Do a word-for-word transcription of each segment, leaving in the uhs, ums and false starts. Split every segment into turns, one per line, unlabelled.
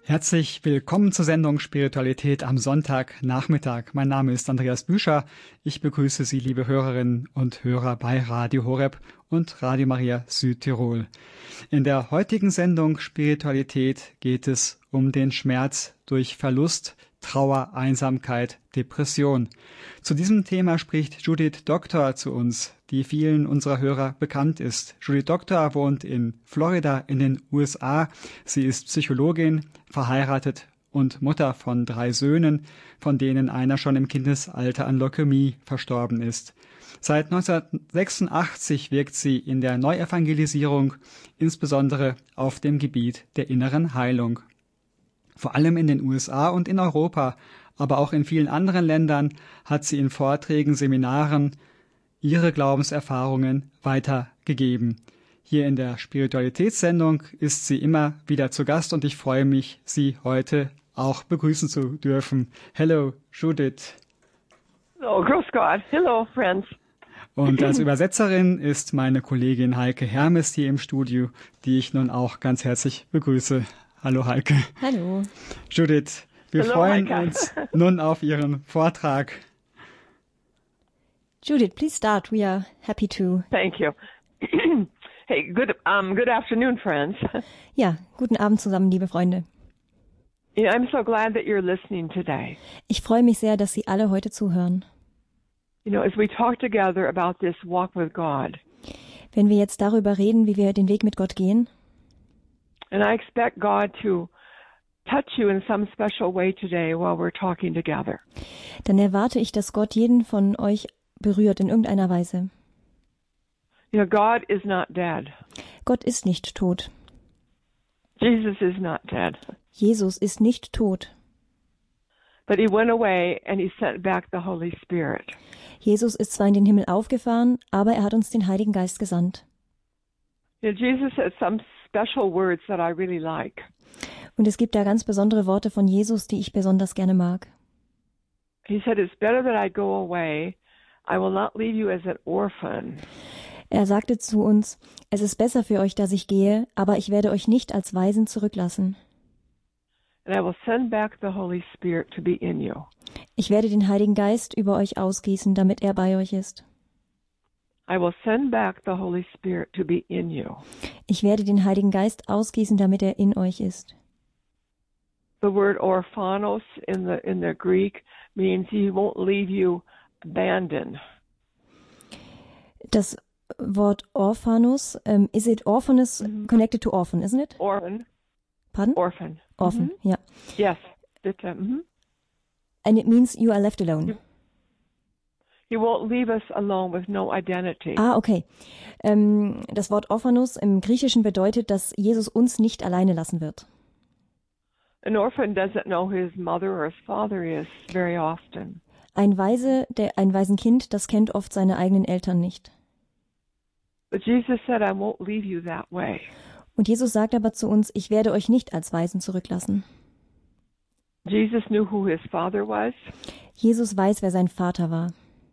Herzlich willkommen zur Sendung Spiritualität am Sonntagnachmittag. Mein Name ist Andreas Büscher. Ich begrüße Sie, liebe Hörerinnen und Hörer bei Radio Horeb und Radio Maria Südtirol. In der heutigen Sendung Spiritualität geht es um den Schmerz durch Verlust, Trauer, Einsamkeit, Depression. Zu diesem Thema spricht Judith Doktor zu uns, die vielen unserer Hörer bekannt ist. Judith Doktor wohnt in Florida in den U S A. Sie ist Psychologin, verheiratet und Mutter von drei Söhnen, von denen einer schon im Kindesalter an Leukämie verstorben ist. Seit neunzehnhundertsechsundachtzig wirkt sie in der Neuevangelisierung, insbesondere auf dem Gebiet der inneren Heilung. Vor allem in den U S A und in Europa, aber auch in vielen anderen Ländern hat sie in Vorträgen, Seminaren ihre Glaubenserfahrungen weitergegeben. Hier in der Spiritualitätssendung ist sie immer wieder zu Gast und ich freue mich, sie heute auch begrüßen zu dürfen. Hello, Judith.
Oh, grüß Gott. Hello, friends.
Und als Übersetzerin ist meine Kollegin Heike Hermes hier im Studio, die ich nun auch ganz herzlich begrüße. Hallo Heike.
Hallo.
Judith, wir
Hello,
freuen
Heike.
uns nun auf Ihren Vortrag.
Judith, please start. We are happy to.
Thank you. Hey, good um good afternoon, friends.
Ja, guten Abend zusammen, liebe Freunde.
Yeah, I'm so glad that you're listening today.
Ich freue mich sehr, dass Sie alle heute zuhören.
You know, as we talk together about this walk with God,
Wenn wir jetzt darüber reden, wie wir den Weg mit Gott gehen,
and I expect God to touch you in some special way today while we're talking together.
dann erwarte ich, dass Gott jeden von euch berührt in irgendeiner Weise.
You know, God is not dead.
Gott ist nicht tot.
Jesus is not dead.
Jesus ist nicht tot.
But he went away and he sent back the Holy Spirit.
Jesus ist zwar in den Himmel aufgefahren, aber er hat uns den Heiligen Geist gesandt.
You know, Jesus said some special words that I really like.
Und es gibt da ganz besondere Worte von Jesus, die ich besonders gerne mag.
He said, it's better that I go away. I will not leave you as an orphan.
Er sagte zu uns, es ist besser für euch, dass ich gehe, aber ich werde euch nicht als Waisen zurücklassen.
And I will send back the Holy Spirit to be in you.
Ich werde den Heiligen Geist über euch ausgießen, damit er bei euch ist.
I will send back the Holy Spirit to be in you.
Ich werde den Heiligen Geist ausgießen, damit er in euch ist.
The word orphanos in the in the Greek means he won't leave you abandoned.
Das Wort Orphanus, um, is it orphanus connected to orphan, isn't it?
Orphan.
Pardon?
Orphan.
Orphan,
Mhm.
ja.
Yes. Bitte. Mhm.
And it means you are left alone.
He won't leave us alone with no identity.
Ah, okay. Ähm, das Wort Orphanus im Griechischen bedeutet, dass Jesus uns nicht alleine lassen wird.
An orphan doesn't know who his mother or his father is very often.
Ein Waise, der, ein Waisenkind, das kennt oft seine eigenen Eltern nicht.
But Jesus said, I won't leave you that way.
Und Jesus sagt aber zu uns, ich werde euch nicht als Waisen zurücklassen.
Jesus knew who his father was,
Jesus weiß, wer sein Vater war.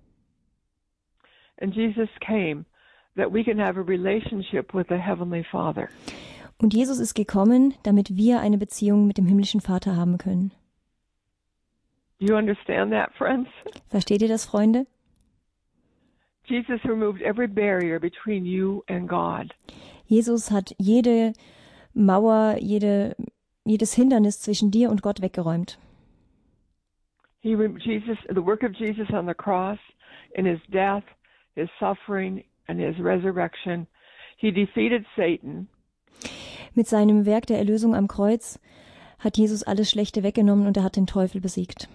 and Jesus came that we can have a relationship with the Heavenly Father.
Und Jesus ist gekommen, damit wir eine Beziehung mit dem himmlischen Vater haben können.
Do you understand that, friends?
Versteht ihr das, Freunde?
Jesus removed every barrier between you and God.
Jesus hat jede Mauer, jede, jedes Hindernis zwischen dir und Gott weggeräumt.
He, re- Jesus, the work of Jesus on the cross, in his death, his suffering, and his resurrection, he defeated Satan.
Mit seinem Werk der Erlösung am Kreuz hat Jesus alles Schlechte weggenommen und er hat den Teufel besiegt.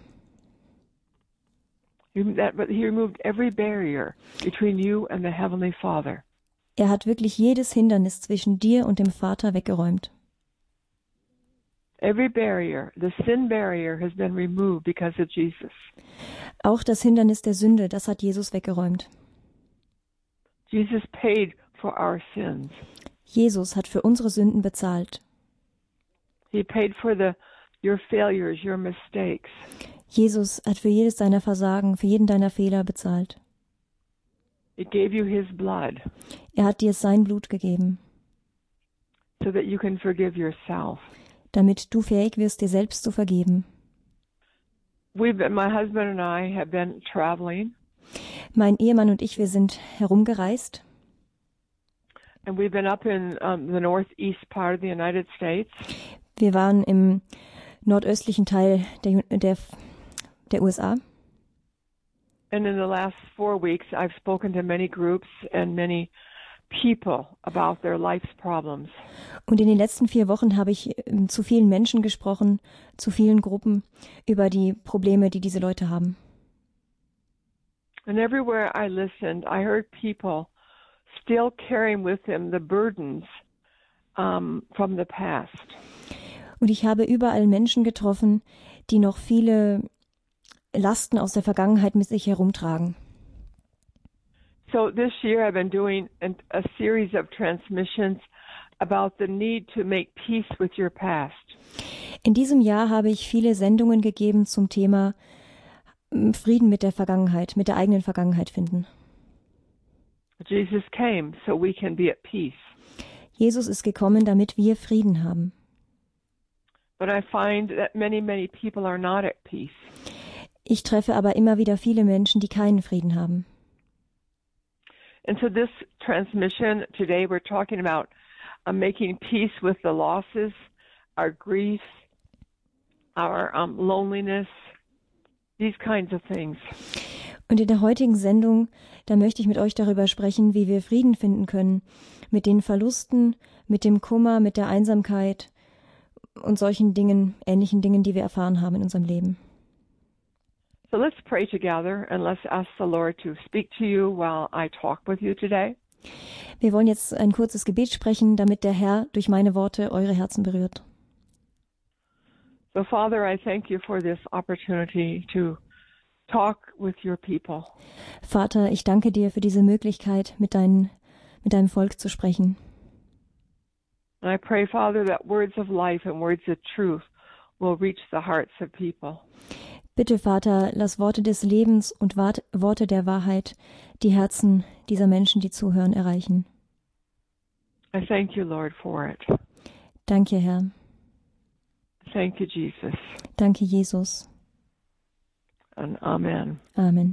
He, that, but he removed every barrier between you and the Heavenly Father.
Er hat wirklich jedes Hindernis zwischen dir und dem Vater weggeräumt.
Every barrier, the sin barrier, has been removed because of Jesus.
Auch das Hindernis der Sünde, das hat Jesus weggeräumt.
Jesus paid for our sins.
Jesus hat für unsere Sünden bezahlt.
He paid for the your failures, your mistakes.
Jesus hat für jedes deiner Versagen, für jeden deiner Fehler bezahlt.
He gave you his blood
Er hat dir sein Blut gegeben,
so that you can forgive yourself.
damit du fähig wirst, dir selbst zu vergeben.
We've been, my husband and I have been traveling.
Mein Ehemann und ich, wir sind herumgereist.
And we've been up in um, the northeast part of the United States.
Wir waren im nordöstlichen Teil der, der, der U S A.
And in the last four weeks, I've spoken to many groups and many people about their life's problems.
Und in den letzten vier Wochen habe ich äh, zu vielen Menschen gesprochen, zu vielen Gruppen über die Probleme, die diese Leute haben.
And everywhere I listened, I heard people still carrying with them the burdens um, from the past.
Und ich habe überall Menschen getroffen, die noch viele Lasten aus der Vergangenheit mit sich herumtragen.
So this year I've been doing an, a series of transmissions about the need to make peace with your past.
In diesem Jahr habe ich viele Sendungen gegeben zum Thema Frieden mit der Vergangenheit, mit der eigenen Vergangenheit finden.
Jesus came so we can be at peace.
Jesus ist gekommen, damit wir Frieden haben.
But I find that many, many people are not at peace.
Ich treffe aber immer wieder viele Menschen, die keinen Frieden haben.
And so this transmission today, we're talking about uh, making peace with the losses, our grief, our um, loneliness, these kinds of things.
Und in der heutigen Sendung, da möchte ich mit euch darüber sprechen, wie wir Frieden finden können mit den Verlusten, mit dem Kummer, mit der Einsamkeit und solchen Dingen, ähnlichen Dingen, die wir erfahren haben in unserem Leben.
So let's pray together and let's ask the Lord to speak to you while I talk with you today.
Wir wollen jetzt ein kurzes Gebet sprechen, damit der Herr durch meine Worte eure Herzen berührt.
So Father, I thank you for this opportunity to talk with your people.
Vater, ich danke dir für diese Möglichkeit, mit, dein, mit deinem Volk zu sprechen.
And I pray, Father, that words of life and words of truth will reach the hearts of people.
Bitte, Vater, lass Worte des Lebens und Worte der Wahrheit die Herzen dieser Menschen, die zuhören, erreichen.
I thank you, Lord, for it.
Danke, Herr.
Thank you, Jesus.
Danke, Jesus.
And amen.
Amen.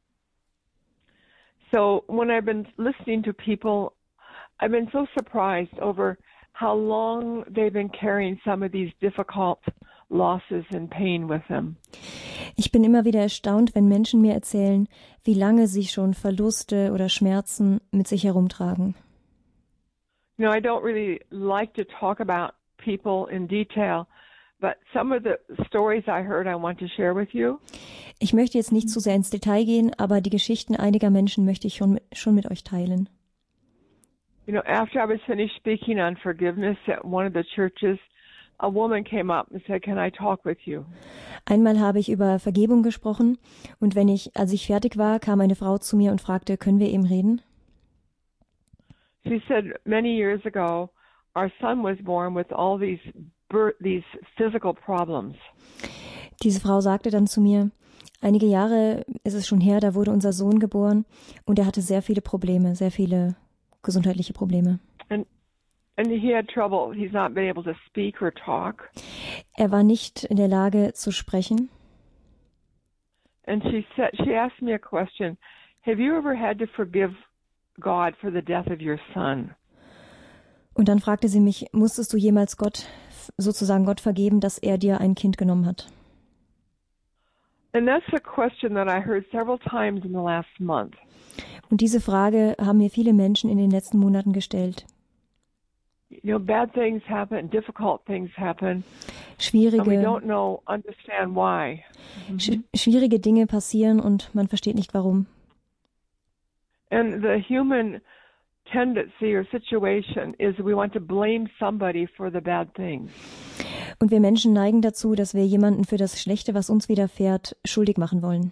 So when I've been listening to people, I've been so surprised over how long they've been carrying some of these difficult losses and pain with them.
Ich bin immer wieder erstaunt, wenn Menschen mir erzählen, wie lange sie schon Verluste oder Schmerzen mit sich herumtragen.
You know, I don't really like to talk about people in detail, but some of the stories I heard I want to share with you.
Ich möchte jetzt nicht zu sehr ins Detail gehen, aber die Geschichten einiger Menschen möchte ich schon mit, schon mit euch teilen.
You know, after I was finished speaking on forgiveness at one of the churches, a woman came up and said, "Can I talk with you?"
Einmal habe ich über Vergebung gesprochen und wenn ich, als ich fertig war, kam eine Frau zu mir und fragte, können wir eben reden?
She said, many years ago, our son was born with all these these physical problems.
Diese Frau sagte dann zu mir, einige Jahre ist es schon her, da wurde unser Sohn geboren und er hatte sehr viele Probleme, sehr viele gesundheitliche Probleme.
And and he had trouble. He's not been able to speak or talk.
Er war nicht in der Lage zu sprechen.
And she said, she asked me a question. Have you ever had to forgive God for the death of your son?
Und dann fragte sie mich, musstest du jemals Gott, sozusagen Gott vergeben, dass er dir ein Kind genommen hat?
And that's a question that I heard several times in the last month.
Und diese Frage haben mir viele Menschen in den letzten Monaten gestellt.
You know, bad things happen, difficult things happen.
Schwierige,
and we don't know, understand why.
sch- schwierige Dinge passieren und man versteht nicht warum.
And the human tendency or situation is we want to blame somebody for the bad things.
Und wir Menschen neigen dazu, dass wir jemanden für das Schlechte, was uns widerfährt, schuldig machen wollen.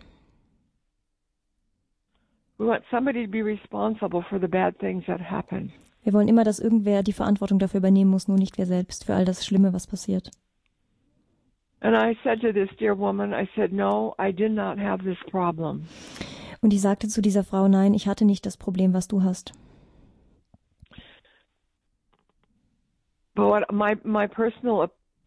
We want somebody to be responsible for the bad things that happen.
Wir wollen immer, dass irgendwer die Verantwortung dafür übernehmen muss, nur nicht wir selbst, für all das Schlimme, was passiert.
And I said to this dear woman, I said, no, I did not have this problem.
Und ich sagte zu dieser Frau, nein, ich hatte nicht das Problem, was du hast.
But what my my personal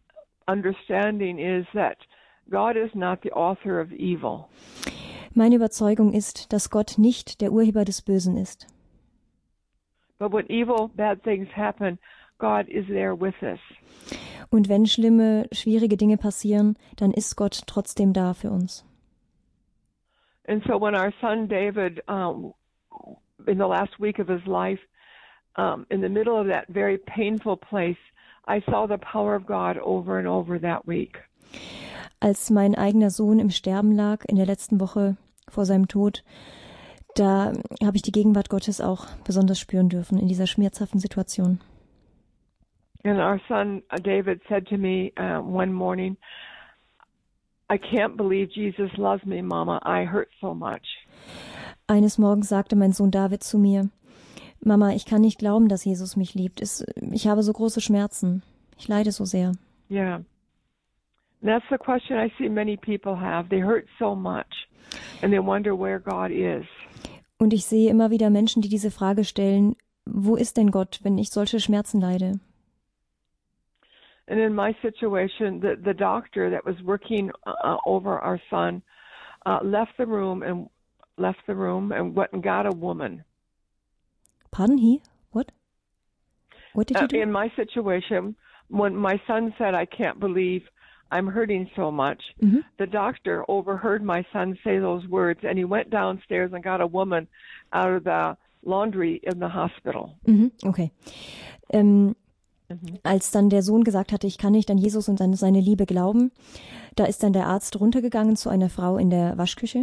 understanding is that God is not the author of evil.
Meine Überzeugung ist, dass Gott nicht der Urheber des Bösen ist.
But when evil, bad things happen, God is there with us.
Und wenn schlimme, schwierige Dinge passieren, dann ist Gott trotzdem da für uns.
And so when our son David, um, in the last week of his life, um, in the middle of that very painful place, I saw the power of God over and over that week.
Als mein eigener Sohn im Sterben lag, in der letzten Woche vor seinem Tod, da habe ich die Gegenwart Gottes auch besonders spüren dürfen in dieser schmerzhaften Situation.
And our son David said to me uh, one morning, I can't believe Jesus loves me, Mama. I hurt so much.
Eines Morgens sagte mein Sohn David zu mir, Mama, ich kann nicht glauben, dass Jesus mich liebt. Es, ich habe so große Schmerzen. Ich leide so sehr.
Yeah. And that's the question I see many people have. They hurt so much and they wonder where God is.
Und ich sehe immer wieder Menschen, die diese Frage stellen, wo ist denn Gott, wenn ich solche Schmerzen leide?
And in my situation, the, the doctor that was working uh, over our son uh, left the room and left the room and went and got a woman.
Pardon, he? What? What did
Uh,
you do?
in my situation, when my son said, I can't believe I'm hurting so much,
Mhm.
the doctor overheard my son say those words, and he went downstairs and got a woman out of the laundry in the hospital.
Mhm, okay. Ähm,
Mhm.
als dann der Sohn gesagt hatte, ich kann nicht an Jesus und an seine Liebe glauben, da ist dann der Arzt runtergegangen zu einer Frau in der Waschküche.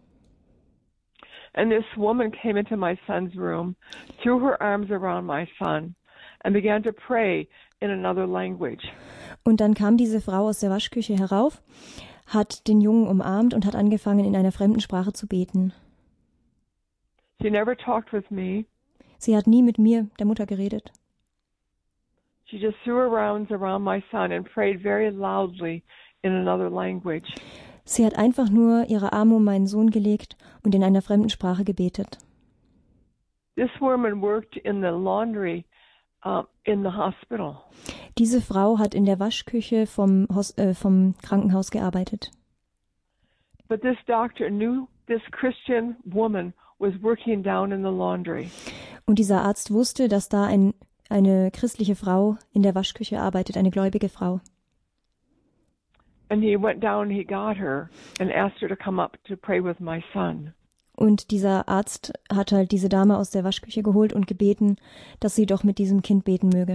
And this woman came into my son's room, threw her arms around my son, and began to pray in another language.
Und dann kam diese Frau aus der Waschküche herauf, hat den Jungen umarmt und hat angefangen, in einer fremden Sprache zu beten.
She never talked with me.
Sie hat nie mit mir, der Mutter, geredet.
She just threw her arms around my son and prayed very loudly in another language.
Sie hat einfach nur ihre Arme um meinen Sohn gelegt und in einer fremden Sprache gebetet.
This woman worked in the laundry uh, in the hospital.
Diese Frau hat in der Waschküche vom, Hos- äh, vom Krankenhaus gearbeitet.
But this doctor knew this Christian woman was working down in the laundry.
Und dieser Arzt wusste, dass da ein, eine christliche Frau in der Waschküche arbeitet, eine gläubige Frau.
And he went down, he got her, and asked her to come up to pray with my son.
Und dieser Arzt hat halt diese Dame aus der Waschküche geholt und gebeten, dass sie doch mit diesem Kind beten möge.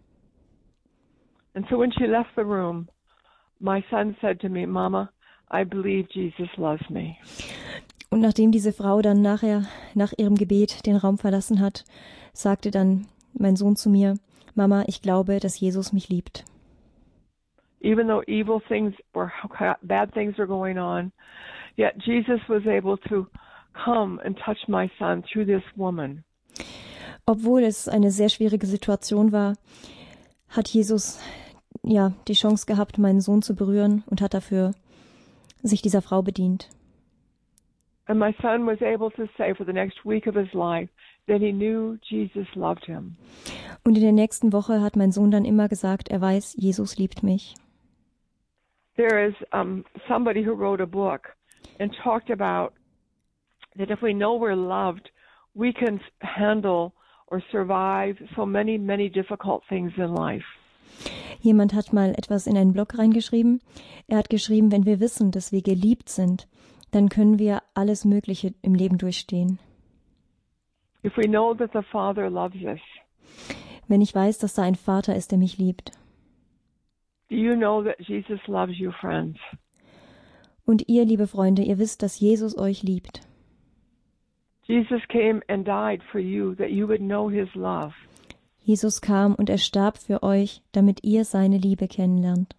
And so when she left the room, my son said to me, Mama, I believe Jesus loves me.
Und nachdem diese Frau dann nachher, nach ihrem Gebet, den Raum verlassen hat, sagte dann mein Sohn zu mir, Mama, ich glaube, dass Jesus mich liebt.
Even though evil things or bad things were going on, yet Jesus was able to come and touch my son through this woman.
Obwohl es eine sehr schwierige Situation war, hat Jesus ja die Chance gehabt, meinen Sohn zu berühren und hat dafür sich dieser Frau bedient.
And my son was able to say for the next week of his life that he knew Jesus loved him.
Und in der nächsten Woche hat mein Sohn dann immer gesagt, er weiß, Jesus liebt mich.
There is um, somebody who wrote a book and talked about that if we know we're loved, we can handle or survive so many, many difficult things in life.
Jemand hat mal etwas in einen Blog reingeschrieben. Er hat geschrieben, wenn wir wissen, dass wir geliebt sind, dann können wir alles Mögliche im Leben durchstehen.
If we know that the Father loves us,
Wenn ich weiß, dass da ein Vater ist, der mich liebt.
do you know that Jesus loves you, friends?
Und ihr, liebe Freunde, ihr wisst, dass Jesus euch liebt.
Jesus came and died for you that you would know his love.
Jesus kam und er starb für euch, damit ihr seine Liebe kennenlernt.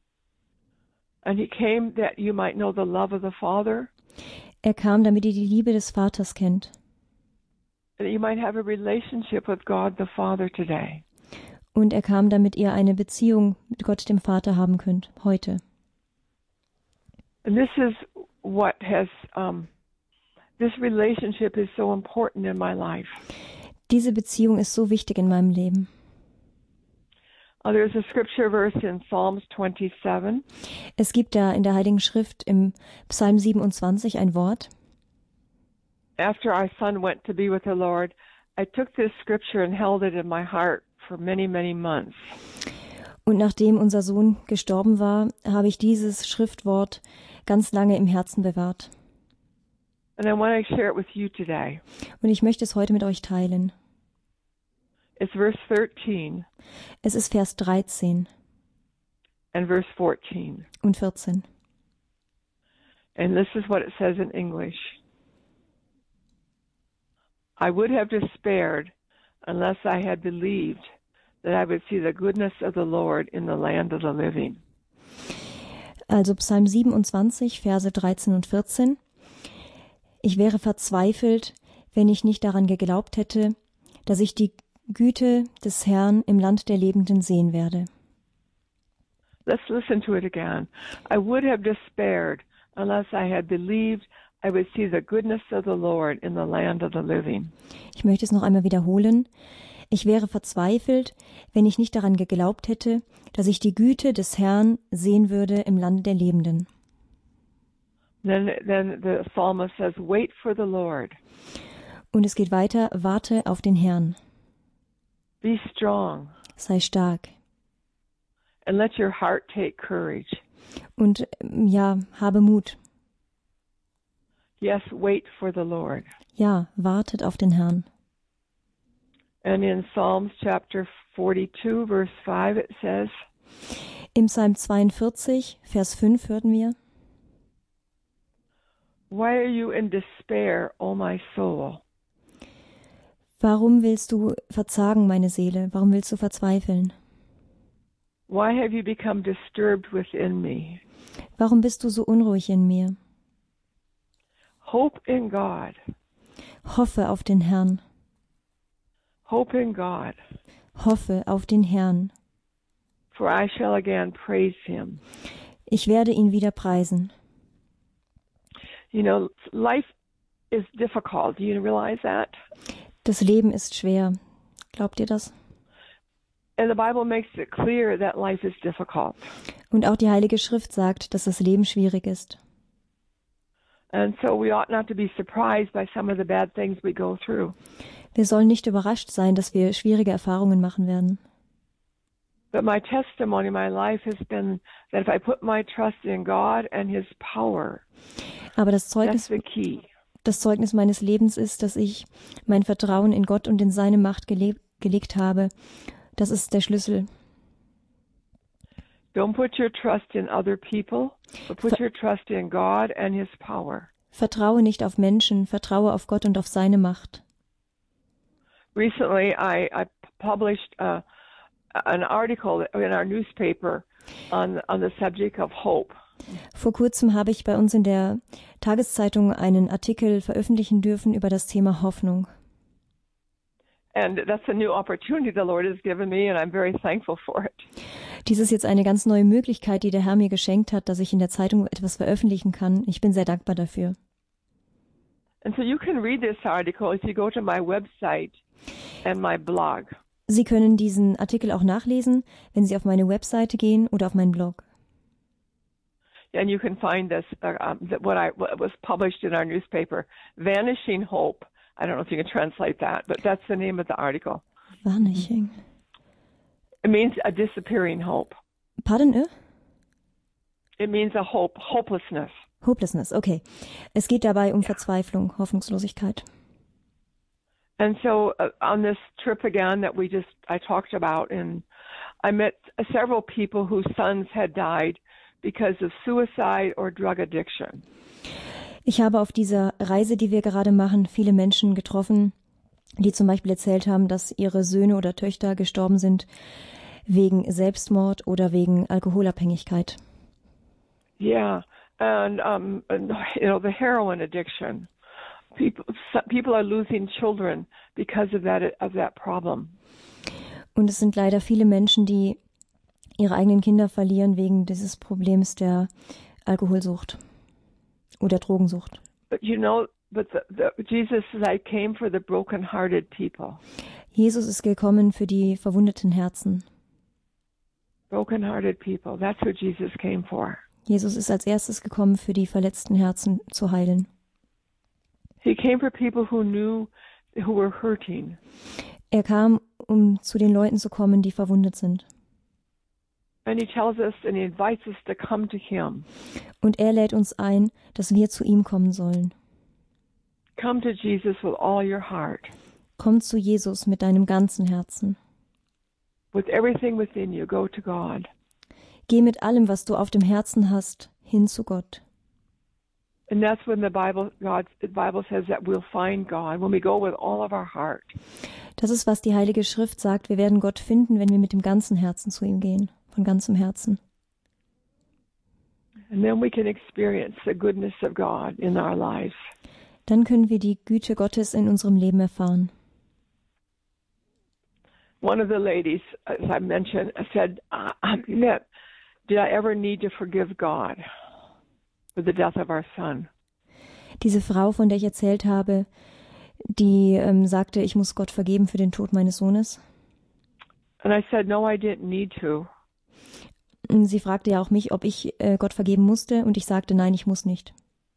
And he came that you might know the love of the Father,
Er kam, damit ihr die Liebe des Vaters kennt.
that you might have a relationship with God the Father today.
Und er kam, damit ihr eine Beziehung mit Gott, dem Vater, haben könnt, heute.
And this is what has, um, this relationship is so important in my life.
Diese Beziehung ist so wichtig in meinem Leben.
Uh, there's a scripture verse in Psalms twenty-seven.
Es gibt da in der Heiligen Schrift im Psalm siebenundzwanzig ein Wort.
After our son went to be with the Lord, I took this scripture and held it in my heart for many, many months.
Und nachdem unser Sohn gestorben war, habe ich dieses Schriftwort ganz lange im Herzen bewahrt.
And I want to share it with you today.
Und ich möchte es heute mit euch teilen.
It's verse thirteen.
Es ist Vers dreizehn
and verse fourteen.
und vierzehn.
And this is what it says in English. I would have despaired unless I had believed that I would see the goodness of the Lord in the land of the living.
Also Psalm siebenundzwanzig, Verse dreizehn und vierzehn. Ich wäre verzweifelt, wenn ich nicht daran geglaubt hätte, dass ich die Güte des Herrn im Land der Lebenden sehen werde.
Let's listen to it again. I would have despaired unless I had believed I would see the goodness of the Lord in the land of the living.
Ich möchte es noch einmal wiederholen. Ich wäre verzweifelt, wenn ich nicht daran geglaubt hätte, dass ich die Güte des Herrn sehen würde im Land der Lebenden.
Then, then the psalmist says, wait for the Lord.
Und es geht weiter, warte auf den Herrn.
Be strong.
Sei stark.
And let your heart take courage.
Und ja, habe Mut.
Yes, wait for the Lord.
Ja, wartet auf den Herrn.
And in Psalms chapter forty-two, verse five, it says,
Im Psalm zweiundvierzig, Vers fünf hörten wir,
Why are you in despair, O my soul?
Warum willst du verzagen, meine Seele? Warum willst du verzweifeln?
Why have you become disturbed within me?
Warum bist du so unruhig in mir?
Hope in God.
Hoffe auf den Herrn.
Hope in God.
Hoffe auf den Herrn.
For I shall again praise him.
Ich werde ihn wieder preisen.
You know, life is difficult. Do you realize that?
Das Leben ist schwer. Glaubt ihr das?
And the Bible makes it clear that life is difficult.
Und auch die Heilige Schrift sagt, dass das Leben schwierig ist.
And so we ought not to be surprised by some of the bad things we go through.
Wir sollen nicht überrascht sein, dass wir schwierige Erfahrungen machen werden.
But my testimony, my life has been that if I put my trust in God and his power,
Aber das Zeugnis,
that's the key.
das Zeugnis meines Lebens ist, dass ich mein Vertrauen in Gott und in seine Macht gele- gelegt habe. Das ist der Schlüssel.
Don't put your trust in other people, but put
Ver-
your trust in God and his power.
Vertraue nicht auf Menschen, vertraue auf Gott und auf seine Macht.
Recently, I, I published uh, an article in our newspaper on on the subject of hope.
Vor kurzem habe ich bei uns in der Tageszeitung einen Artikel veröffentlichen dürfen über das Thema Hoffnung.
And that's a new opportunity the Lord has given me, and I'm very thankful for it.
Dies ist jetzt eine ganz neue Möglichkeit, die der Herr mir geschenkt hat, dass ich in der Zeitung etwas veröffentlichen kann. Ich bin sehr dankbar dafür.
And so you can read this article if you go to my website and my blog.
Sie können diesen Artikel auch nachlesen, wenn Sie auf meine Webseite gehen oder auf meinen Blog.
And you can find this, uh, um, that what I what was published in our newspaper, Vanishing Hope. I don't know if you can translate that, but that's the name of the article.
Vanishing.
It means a disappearing hope.
Pardon? äh?
It means a hope, hopelessness.
Hopelessness, okay. Es geht dabei um Verzweiflung, Hoffnungslosigkeit.
And so uh, on this trip again that we just, I talked about, and I met several people whose sons had died because of suicide or drug addiction.
Ich habe auf dieser Reise, die wir gerade machen, viele Menschen getroffen, die zum Beispiel erzählt haben, dass ihre Söhne oder Töchter gestorben sind wegen Selbstmord oder wegen Alkoholabhängigkeit.
Yeah, and, um, and you know, the heroin addiction. People, people are losing children because of that of that problem.
Und es sind leider viele Menschen, die ihre eigenen Kinder verlieren wegen dieses Problems der Alkoholsucht oder Drogensucht.
But you know, but the, the, Jesus says, I came for the broken-hearted people.
Jesus ist gekommen für die verwundeten Herzen.
broken-hearted people. That's who Jesus came for.
Jesus ist als erstes gekommen, für die verletzten Herzen zu heilen.
He came for people who knew, who were hurting.
Er kam, um zu den Leuten zu kommen, die verwundet sind.
And he tells us and he invites us to come to him.
Und er lädt uns ein, dass wir zu ihm kommen sollen.
Come to Jesus with all your heart.
Komm zu Jesus mit deinem ganzen Herzen.
With everything within you, go to God.
Geh mit allem, was du auf dem Herzen hast, hin zu Gott.
And that's when the Bible, God, the Bible says that we'll find God when we go with all of our heart.
Das ist, was die Heilige Schrift sagt. Wir werden Gott finden, wenn wir mit dem ganzen Herzen zu ihm gehen. Von ganzem Herzen.
And then we can experience the goodness of God in our lives.
Dann können wir die Güte Gottes in unserem Leben erfahren.
One of the ladies, as I mentioned, said, uh, did I ever need to forgive God for the death of our son?
Diese Frau, von der ich erzählt habe, die ähm, sagte, ich muss Gott vergeben für den Tod meines Sohnes.
And I said, no, I didn't need to.
Sie fragte ja auch mich, ob ich äh, Gott vergeben musste, und ich sagte, nein, ich muss nicht.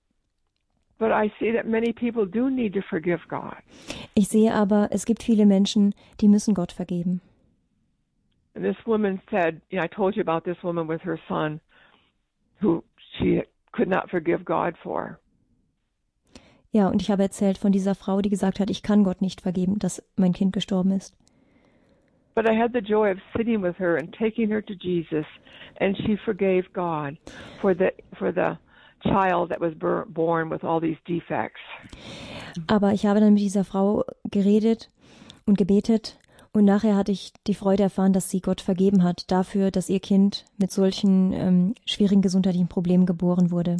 But I see that many people do need to forgive God.
Ich sehe aber, es gibt viele Menschen, die müssen Gott vergeben.
And this woman said, you know, I told you about this woman with her son who she could not forgive God for.
Ja, und ich habe erzählt von dieser Frau, die gesagt hat, ich kann Gott nicht vergeben, dass mein Kind gestorben ist.
But I had the joy of sitting with her and taking her to Jesus, and she forgave God for the for the child that was born with all these defects.
Aber ich habe dann mit dieser Frau geredet und gebetet, und nachher hatte ich die Freude erfahren, dass sie Gott vergeben hat dafür, dass ihr Kind mit solchen ähm, schwierigen gesundheitlichen Problemen geboren wurde.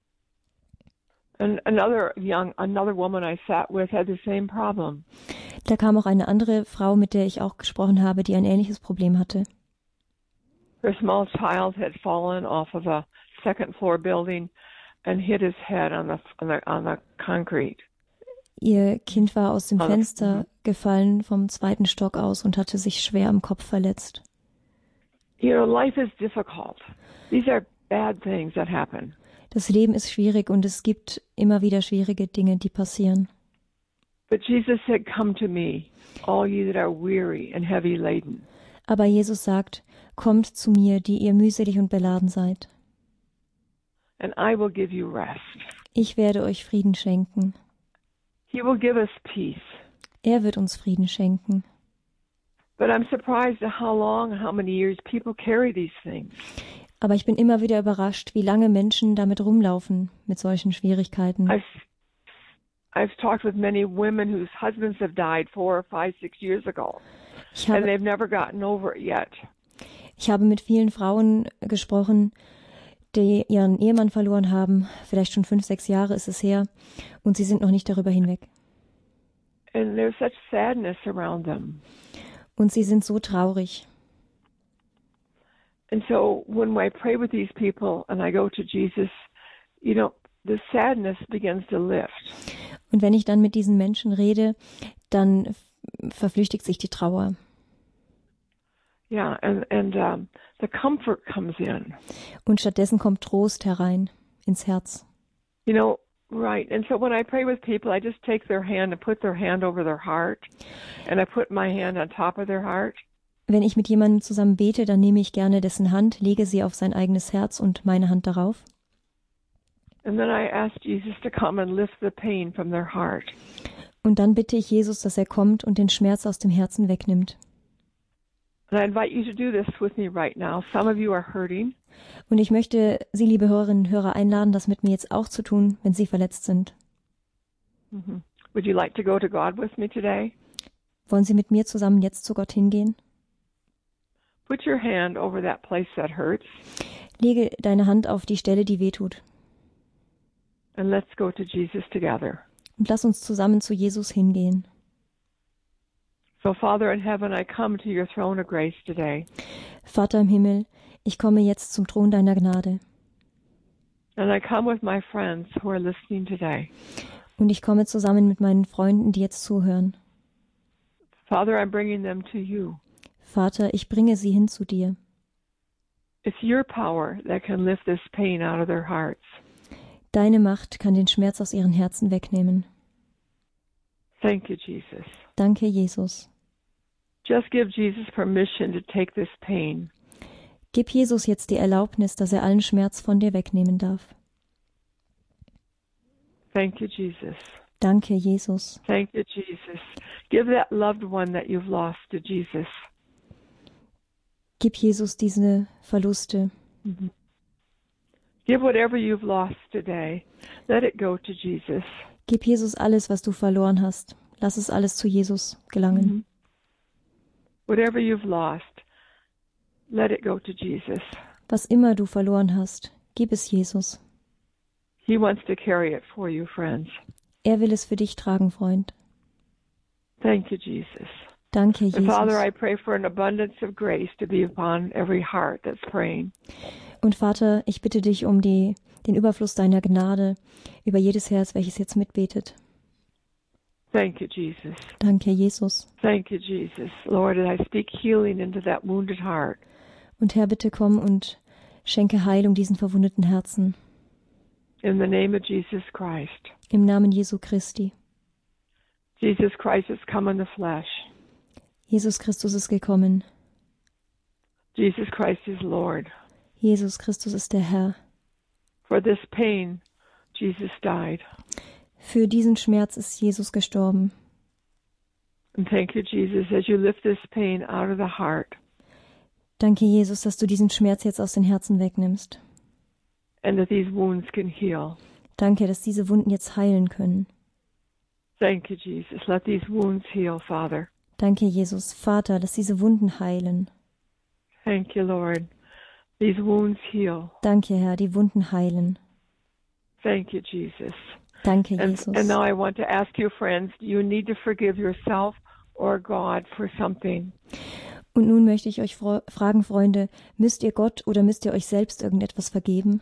And another young, another woman I sat with had the same problem.
Da kam auch eine andere Frau, mit der ich auch gesprochen habe, die ein ähnliches Problem hatte.
Her small child had fallen off of a second floor building and hit his head on the on the on the concrete.
Ihr Kind war aus dem Fenster gefallen vom zweiten Stock aus und hatte sich schwer am Kopf verletzt.
You know, life is difficult. These are bad things that happen.
Das Leben ist schwierig und es gibt immer wieder schwierige Dinge, die passieren.
But Jesus said, "Come to me, all you that are weary and heavy laden."
Aber Jesus sagt, kommt zu mir, die ihr mühselig und beladen seid.
And I will give you rest.
Ich werde euch Frieden schenken.
He will give us peace.
Er wird uns Frieden schenken.
But I'm surprised at how long and how many years people carry these things.
Aber ich bin immer wieder überrascht, wie lange Menschen damit rumlaufen, mit solchen Schwierigkeiten.
I've, I've talked with many women whose husbands have died four or five, six years ago.
Ich
And
habe,
they've never gotten over it yet.
ich habe mit vielen Frauen gesprochen, die ihren Ehemann verloren haben. Vielleicht schon fünf, sechs Jahre ist es her. Und sie sind noch nicht darüber hinweg.
And there's such sadness around them.
Und sie sind so traurig.
And so when I pray with these people and I go to Jesus, you know, the sadness begins to lift.
Und wenn ich dann mit diesen Menschen rede, dann f- verflüchtigt sich die Trauer.
Yeah, and, and um, the comfort comes in.
Und stattdessen kommt Trost herein ins Herz.
You know, right. And so when I pray with people, I just take their hand and put their hand over their heart, and I put my hand on top of their heart.
Wenn ich mit jemandem zusammen bete, dann nehme ich gerne dessen Hand, lege sie auf sein eigenes Herz und meine Hand darauf.
And then I ask Jesus to come and lift the pain from their heart.
Und dann bitte ich Jesus, dass er kommt und den Schmerz aus dem Herzen wegnimmt.
And I invite you to do this with me right now. Some of you are hurting.
Und ich möchte Sie, liebe Hörerinnen und Hörer, einladen, das mit mir jetzt auch zu tun, wenn Sie verletzt sind.
Mm-hmm. Would you like to go to God with me today?
Wollen Sie mit mir zusammen jetzt zu Gott hingehen?
Put your hand over that place that hurts.
Lege deine Hand auf die Stelle, die wehtut.
And let's go to Jesus together.
Und lass uns zusammen zu Jesus hingehen.
So, Father in heaven, I come to your throne of grace today.
Vater im Himmel, ich komme jetzt zum Thron deiner Gnade.
And I come with my friends who are listening today.
Und ich komme zusammen mit meinen Freunden, die jetzt zuhören.
Father, I'm bringing them to you.
Vater, ich bringe sie hin zu dir.
It's your power that can lift this pain out of their hearts.
Deine Macht kann den Schmerz aus ihren Herzen wegnehmen.
Thank you, Jesus.
Danke, Jesus.
Just give Jesus permission to take this pain.
Gib Jesus jetzt die Erlaubnis, dass er allen Schmerz von dir wegnehmen darf.
Thank you, Jesus.
Danke, Jesus.
Thank you, Jesus. Give that loved one that you've lost to Jesus.
Gib Jesus diese Verluste.
Mm-hmm. Give whatever you've lost today. Let it go to Jesus.
Gib Jesus alles, was du verloren hast. Lass es alles zu Jesus gelangen.
Mm-hmm. Whatever you've lost, let it go to Jesus.
Was immer du verloren hast, gib es Jesus.
He wants to carry it for you, friends.
Er will es für dich tragen, Freund.
Thank you, Jesus.
Danke,
And Father,
Jesus.
I pray for an abundance of grace to be upon every heart that's praying.
Und Vater, ich bitte dich um die, den Überfluss deiner Gnade über jedes Herz, welches jetzt mitbetet.
Thank you, Jesus.
Danke, Jesus.
Thank you, Jesus. Lord, and I speak healing into that wounded heart.
Und Herr, bitte komm und schenke Heilung diesen verwundeten Herzen.
In the name of Jesus Christ.
Im Namen Jesu Christi.
Jesus Christ has come in the flesh.
Jesus Christus ist gekommen.
Jesus Christ is Lord.
Jesus Christus ist der Herr.
For this pain, Jesus died.
Für diesen Schmerz ist Jesus gestorben.
And thank you, Jesus, as you lift this pain out of the heart.
Danke, Jesus, dass du diesen Schmerz jetzt aus den Herzen wegnimmst.
And that these wounds can heal.
Danke, dass diese Wunden jetzt heilen können.
Thank you, Jesus. Let these wounds heal, Father.
Danke, Jesus. Vater, lass diese Wunden heilen.
Thank you, Lord. These wounds heal.
Danke, Herr, die Wunden heilen.
Thank you, Jesus.
Danke,
And,
Jesus.
and now I want to ask you, friends, do you need to forgive yourself or God for something?
Und nun möchte ich euch fro- fragen, Freunde, müsst ihr Gott oder müsst ihr euch selbst irgendetwas vergeben?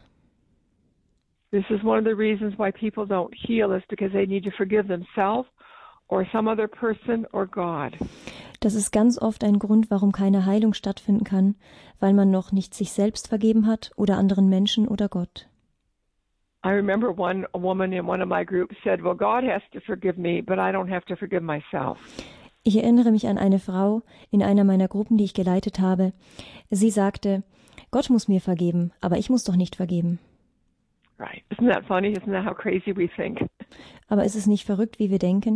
This is one of the reasons why people don't heal is because they need to forgive themselves or some other person or God.
Das ist ganz oft ein Grund, warum keine Heilung stattfinden kann, weil man noch nicht sich selbst vergeben hat oder anderen Menschen oder Gott.
I remember one a woman in one of my groups said, well, God has to forgive me, but I don't have to forgive myself.
Ich erinnere mich an eine Frau in einer meiner Gruppen, die ich geleitet habe. Sie sagte, Gott muss mir vergeben, aber ich muss doch nicht vergeben.
Right. Isn't that funny? Isn't that how crazy we think?
Aber ist es nicht verrückt, wie wir denken?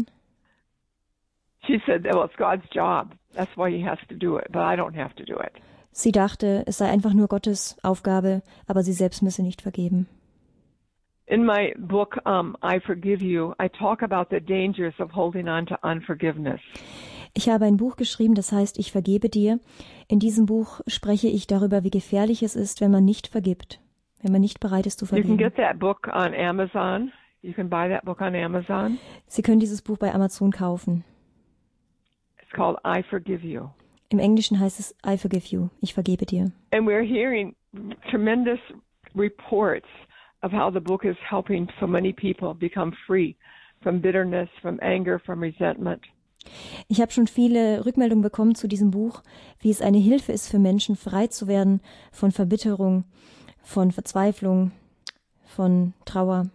She said, well, it's God's job. That's why he has to do it, but I don't have to do it.
Sie dachte, es sei einfach nur Gottes Aufgabe, aber sie selbst müsse nicht vergeben.
In my book, um, I Forgive You, I talk about the dangers of holding on to unforgiveness.
Ich habe ein Buch geschrieben, das heißt, ich vergebe dir. In diesem Buch spreche ich darüber, wie gefährlich es ist, wenn man nicht vergibt, wenn man nicht bereit ist zu
You can
vergeben.
get that book on Amazon. You can buy that book on Amazon.
Sie können dieses Buch bei Amazon kaufen.
It's called I Forgive You.
Im Englischen heißt es I forgive you, ich vergebe dir.
And we're hearing tremendous reports of how the book is helping so many people become free from bitterness, from anger, from resentment.
Ich habe schon viele Rückmeldungen bekommen zu diesem Buch, wie es eine Hilfe ist für Menschen, frei zu werden von Verbitterung, von Verzweiflung, von Trauer.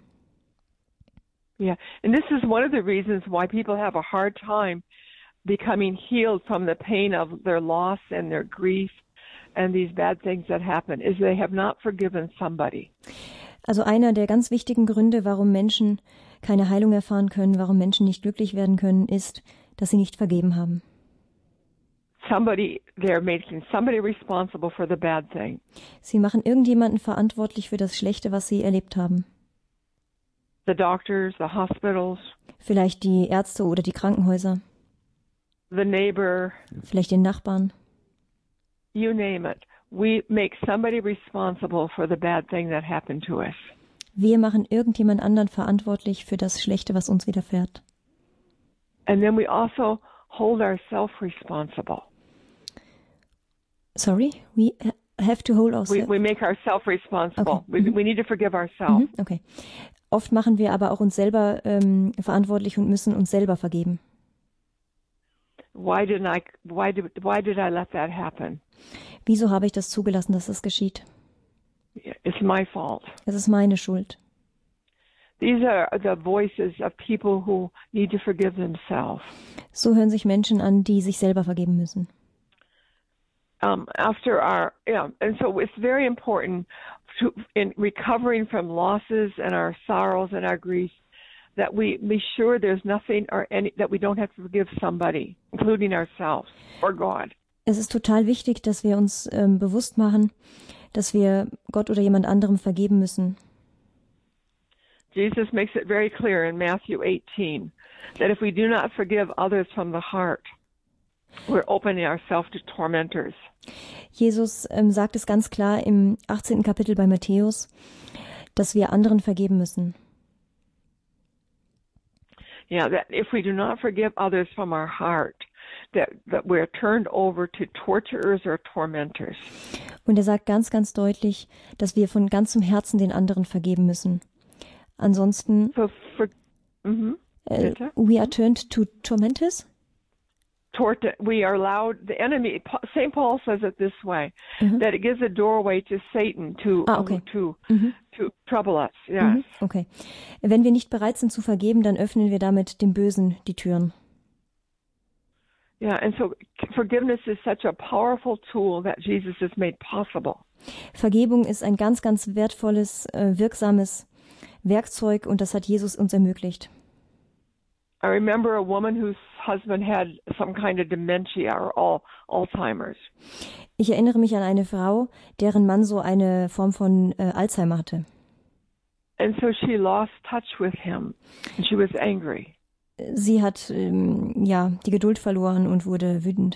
Yeah, and this is one of the reasons why people have a hard time becoming healed from the pain of their loss and their grief and these bad things that happen, is they have not forgiven somebody.
Also einer der ganz wichtigen Gründe, warum Menschen keine Heilung erfahren können, warum Menschen nicht glücklich werden können, ist, dass sie nicht vergeben haben.
Somebody, they're making somebody responsible for the bad thing.
Sie machen irgendjemanden verantwortlich für das Schlechte, was sie erlebt haben.
The doctors, the hospitals,
Vielleicht die Ärzte oder die Krankenhäuser,
the neighbor,
vielleicht den Nachbarn.
you name it. We make somebody responsible for the bad thing that happened to us.
Wir machen irgendjemand anderen verantwortlich für das Schlechte, was uns widerfährt.
And then we also hold ourselves responsible.
Sorry, we have to hold
We,
ourselves.
we make ourselves responsible.
Okay.
We,
Mhm.
we need to forgive ourselves.
Mhm, okay. Oft machen wir aber auch uns selber ähm, verantwortlich und müssen uns selber vergeben.
why didn't I? Why did why did I let that happen?
Wieso habe ich das zugelassen, dass das geschieht?
It's my fault.
Es ist meine Schuld.
These are the voices of people who need to forgive themselves.
So hören sich Menschen an, die sich selber vergeben müssen.
Um, after our, yeah, and so it's very important to, in recovering from losses and our sorrows and our grief, that we be sure there's nothing or any, that we don't have to forgive somebody, including ourselves or God.
Es ist total wichtig, dass wir uns ähm, bewusst machen, dass wir Gott oder jemand anderem vergeben müssen.
Jesus makes it very clear in Matthew eighteen that if we do not forgive others from the heart, we're opening ourselves to tormentors.
Jesus ähm, sagt es ganz klar im achtzehnten Kapitel bei Matthäus, dass wir anderen vergeben müssen.
Yeah, that if we do not forgive others from our heart, that, that we're turned over to torturers or tormentors.
Und er sagt ganz, ganz deutlich, dass wir von ganzem Herzen den anderen vergeben müssen. Ansonsten,
So for, mm-hmm.
äh, we are turned to tormentors?
Tort, we are allowed, the enemy, Saint Paul says it this way,
Mhm.
that it gives a doorway to Satan to,
Ah, okay.
to,
Mhm.
to trouble us. Yes.
Mhm. Okay. Wenn wir nicht bereit sind zu vergeben, dann öffnen wir damit dem Bösen die Türen.
Yeah, and so forgiveness is such a powerful tool that Jesus has made possible.
Vergebung ist ein ganz, ganz wertvolles, äh, wirksames Werkzeug und das hat Jesus uns ermöglicht.
I remember a woman whose husband had some kind of dementia or all, Alzheimer's.
Ich erinnere mich an eine Frau, deren Mann so eine Form von äh, Alzheimer hatte.
And so she lost touch with him and she was angry.
Sie hat ähm, ja die Geduld verloren und wurde wütend.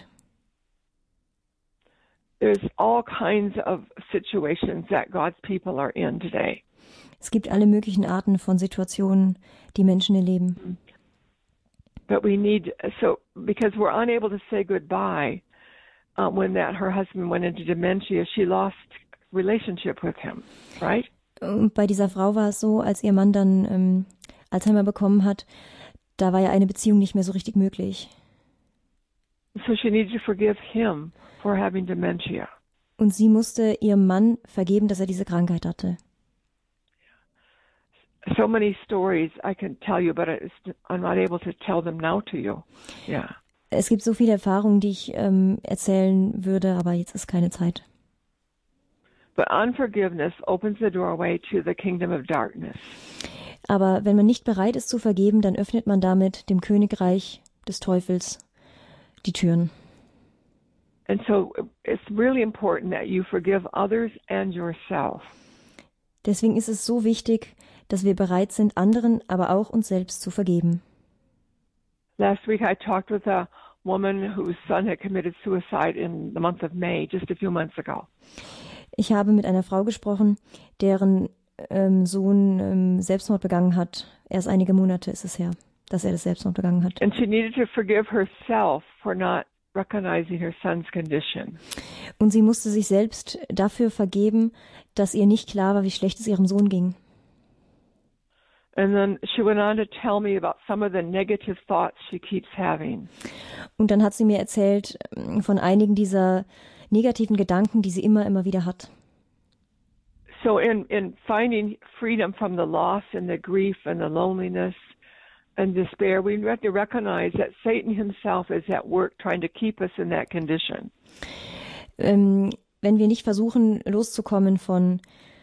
There's all kinds of situations that God's people are in today.
Es gibt alle möglichen Arten von Situationen, die Menschen erleben.
But we need, so, because we're unable to say goodbye uh, when that her husband went into dementia, she lost relationship with him, right?
Und bei dieser Frau war es so, als ihr Mann dann ähm, Alzheimer bekommen hat, da war ja eine Beziehung nicht mehr so richtig möglich.
So she needed to forgive him for having dementia.
Und sie musste ihrem Mann vergeben, dass er diese Krankheit hatte.
So many stories I can tell you, but it's, I'm not able to tell them now to you. Yeah.
Es gibt so viele Erfahrungen, die ich ähm, erzählen würde, aber jetzt ist keine Zeit.
But unforgiveness opens the doorway to the kingdom of darkness.
Aber wenn man nicht bereit ist zu vergeben, dann öffnet man damit dem Königreich des Teufels die Türen.
And so it's really important that you forgive others and yourself.
Deswegen ist es so wichtig, dass wir bereit sind, anderen, aber auch uns selbst zu vergeben.
Last week I talked with a woman whose son had committed suicide in the month of May, just a few months ago.
Ich habe mit einer Frau gesprochen, deren ähm, Sohn ähm, Selbstmord begangen hat. Erst einige Monate ist es her, dass er das Selbstmord begangen hat.
And she needed to forgive herself for not recognizing her son's condition.
Und sie musste sich selbst dafür vergeben, dass ihr nicht klar war, wie schlecht es ihrem Sohn ging.
And then she went on to tell me about some of the negative thoughts she keeps having.
Und dann hat sie mir erzählt ähm, von einigen dieser negativen Gedanken, die sie immer, immer wieder hat.
So in, in finding freedom from the loss and the grief and the loneliness and despair, we have to recognize that Satan himself is at work trying to keep us in that condition.
Ähm, wenn wir nicht versuchen, loszukommen von,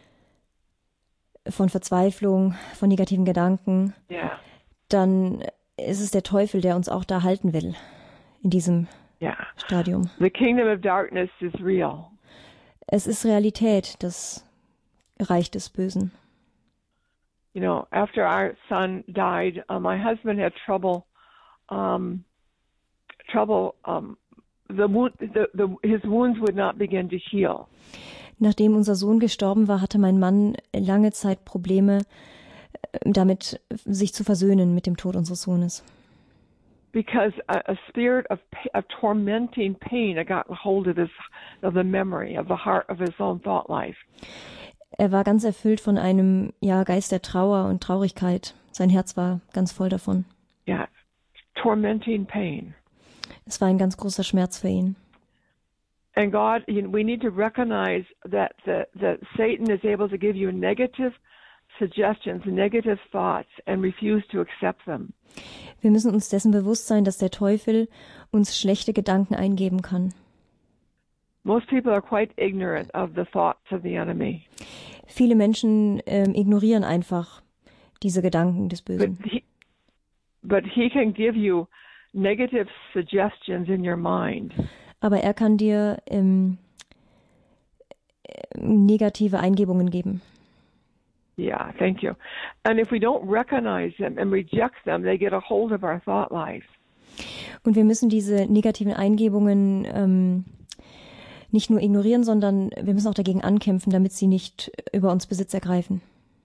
von Verzweiflung, von negativen Gedanken,
Yeah.
dann ist es der Teufel, der uns auch da halten will, in diesem
Yeah.
Stadium.
The kingdom of darkness is real.
Es ist Realität, das Reich des Bösen.
You know, after our son died, uh, my husband had trouble, um, trouble, um, the, wound, the, the, his wounds would not begin to heal.
Nachdem unser Sohn gestorben war, hatte mein Mann lange Zeit Probleme damit, sich zu versöhnen mit dem Tod unseres Sohnes.
Because a, a spirit of, of tormenting pain had gotten hold of his, of the memory, of the heart of his own thought life.
Er war ganz erfüllt von einem ja, Geist der Trauer und Traurigkeit. Sein Herz war ganz voll davon.
Yeah, tormenting pain.
Es war ein ganz großer Schmerz für ihn.
And God, you know, we need to recognize that the, that Satan is able to give you negative suggestions, negative thoughts, and refuse to accept them.
Wir müssen uns dessen bewusst sein, dass der Teufel uns schlechte Gedanken eingeben kann.
Most people are quite ignorant of the thoughts of the enemy.
Viele Menschen ähm, ignorieren einfach diese Gedanken des Bösen.
But he, but he can give you negative suggestions in your mind.
Aber er kann dir ähm, negative Eingebungen geben.
Yeah, thank you. And if we don't recognize them and reject them, they get a hold of our thought life.
Und wir müssen diese negativen Eingebungen ähm, nicht nur ignorieren, sondern wir müssen auch dagegen ankämpfen, damit sie nicht über uns Besitz ergreifen.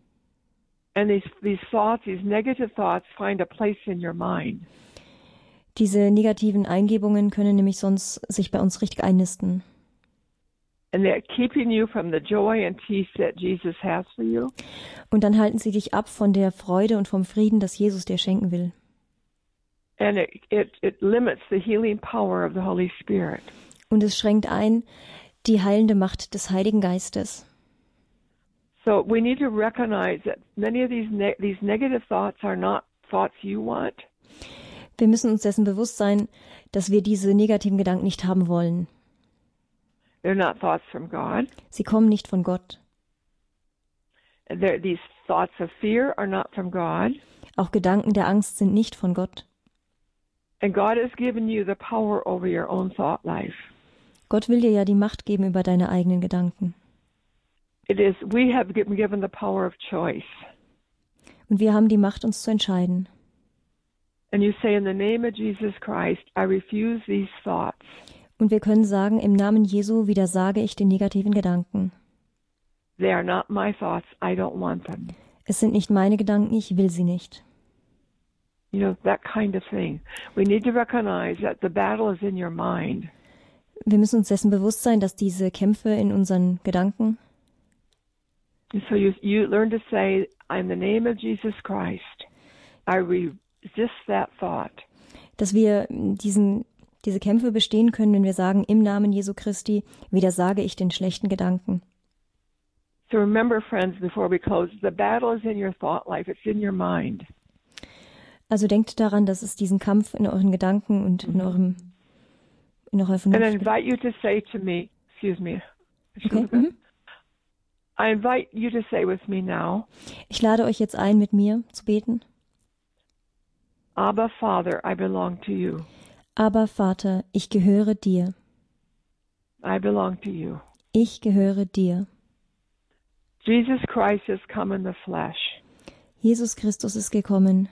And these these thoughts, these negative thoughts, find a place in your mind.
Diese negativen Eingebungen können nämlich sonst sich bei uns richtig einnisten.
And they're keeping you from the joy and peace that Jesus has for you.
Und dann halten sie dich ab von der Freude und vom Frieden, das Jesus dir schenken will.
And it, it, it limits the healing power of the Holy Spirit.
Und es schränkt ein die heilende Macht des Heiligen Geistes.
So we need to recognize that many of these ne- these negative thoughts are not thoughts you want.
Wir müssen uns dessen bewusst sein, dass wir diese negativen Gedanken nicht haben wollen.
They're not thoughts from God.
Sie kommen nicht von Gott.
They're, these thoughts of fear are not from God.
Auch Gedanken der Angst sind nicht von Gott.
And God has given you the power over your own thought life.
Gott will dir ja die Macht geben über deine eigenen Gedanken.
It is we have been given the power of choice.
Und wir haben die Macht, uns zu entscheiden.
And you say, in the name of Jesus Christ, I refuse these thoughts.
Und wir können sagen, im Namen Jesu widersage ich den negativen Gedanken.
They are not my thoughts. I don't want them.
Es sind nicht meine Gedanken, ich will sie nicht.
You know, that kind of thing. We need to recognize that the battle is in your mind.
Wir müssen uns dessen bewusst sein, dass diese Kämpfe in unseren Gedanken.
And so you, you learn to say, in the name of Jesus Christ, I resist that thought.
Dass wir diesen, diese Kämpfe bestehen können, wenn wir sagen, im Namen Jesu Christi widersage ich den schlechten Gedanken.
So remember, friends, before we close, the battle is in your thought life. It's in your mind.
Also denkt daran, dass es diesen Kampf in euren Gedanken und in eurem in eurer Vernunft
And I invite you to say to me, excuse me.
Okay. Mhm.
I invite you to say with me now,
Ich lade euch jetzt ein, mit mir zu beten.
Abba, Father, I belong to you.
Aber Vater, ich gehöre dir.
I belong to you.
Ich gehöre dir.
Jesus Christ has come in the flesh
Jesus Christus ist gekommen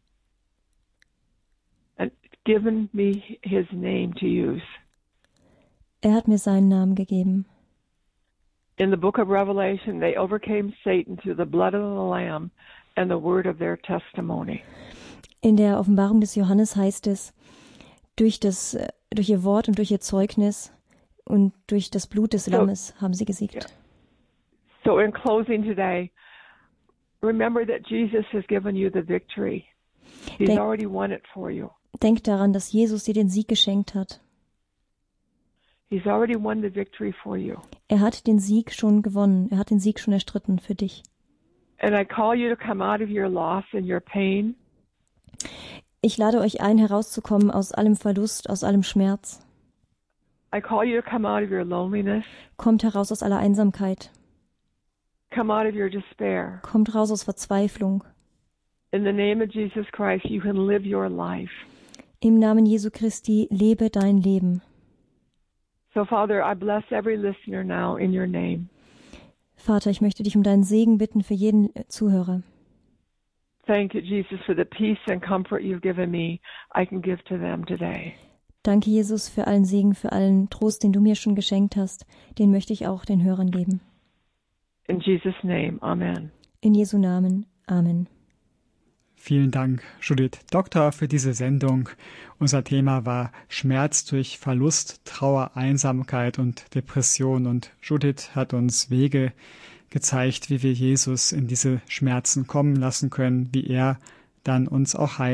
and given me his name to use.
Er hat mir seinen Namen gegeben.
In the book of Revelation, they overcame Satan through the blood of the Lamb and the word of their testimony.
In der Offenbarung des Johannes heißt es, durch, das, durch ihr Wort und durch ihr Zeugnis und durch das Blut des Lammes haben sie gesiegt.
Yeah. So in closing today, remember that Jesus has given you the victory. He's
Denk,
already won it for you.
Denk daran, dass Jesus dir den Sieg geschenkt hat.
He's already won the victory for you.
Er hat den Sieg schon gewonnen. Er hat den Sieg schon erstritten für dich.
And I call you to come out of your loss and your pain.
Ich lade euch ein, herauszukommen aus allem Verlust, aus allem Schmerz.
I call you to come out of your loneliness.
Kommt heraus aus aller Einsamkeit.
Come out of your despair.
Kommt raus aus Verzweiflung.
In the name of Jesus Christ, you can live your life.
Im Namen Jesu Christi lebe dein Leben.
So, Father, I bless every listener now in your name.
Vater, ich möchte dich um deinen Segen bitten für jeden Zuhörer.
Thank you, Jesus, for the peace and comfort you've given me. I can give to them today.
Danke, Jesus, für allen Segen, für allen Trost, den du mir schon geschenkt hast. Den möchte ich auch den Hörern geben.
In Jesus' name, amen.
In Jesu Namen, Amen.
Vielen Dank, Judith Doktor, für diese Sendung. Unser Thema war Schmerz durch Verlust, Trauer, Einsamkeit und Depression. Und Judith hat uns Wege gezeigt, wie wir Jesus in diese Schmerzen kommen lassen können, wie er dann uns auch heilen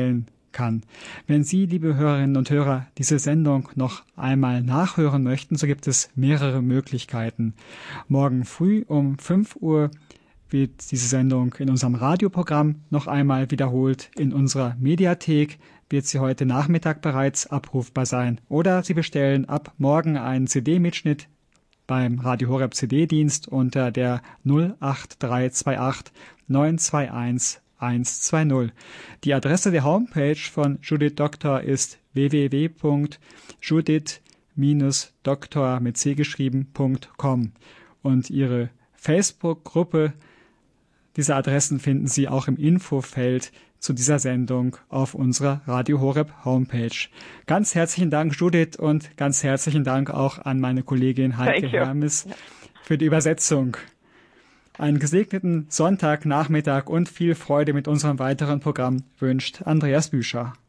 kann. Wenn Sie, liebe Hörerinnen und Hörer, diese Sendung noch einmal nachhören möchten, so gibt es mehrere Möglichkeiten. Morgen früh um fünf Uhr wird diese Sendung in unserem Radioprogramm noch einmal wiederholt. In unserer Mediathek wird sie heute Nachmittag bereits abrufbar sein. Oder Sie bestellen ab morgen einen C D-Mitschnitt beim Radio Horeb C D-Dienst unter der null acht drei zwei acht neun zwei eins eins zwei null. Die Adresse der Homepage von Judith Doctor ist w w w punkt judith Doktor mit c geschrieben Punkt com und ihre Facebook-Gruppe, diese Adressen finden Sie auch im Infofeld zu dieser Sendung auf unserer Radio Horeb Homepage. Ganz herzlichen Dank, Judith, und ganz herzlichen Dank auch an meine Kollegin Heike Hermes für die Übersetzung. Einen gesegneten Sonntagnachmittag und viel Freude mit unserem weiteren Programm wünscht Andreas Büscher.